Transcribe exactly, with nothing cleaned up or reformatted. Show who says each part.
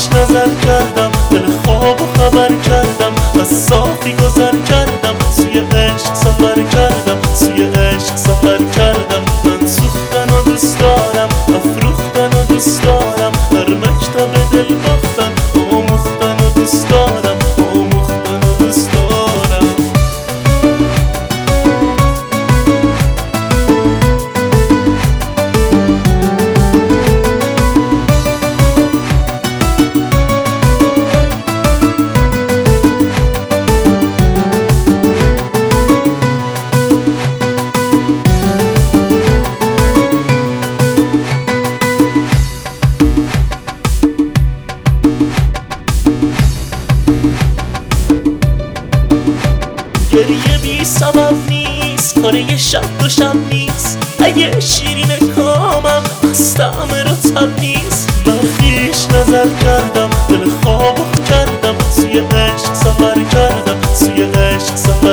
Speaker 1: خویش نظر کردم، دل خواب و خبر کردم، از صافی گذر کردم، سوی عشق سفر کردم، سوی عشق سفر کردم. من سوختن و دوست دارم، افروختن و دوست دارم، در مکتب دل باختن آموختن و دوست دارم، آموختن و دوست دارم. گریه بی سبب نیست، کار یه شب دو شب نیست، اگه شیرین کامم از طعم رطب نیست. من خویش نظر کردم، دل خواب کردم، سوی عشق سفر کردم، سوی عشق سفر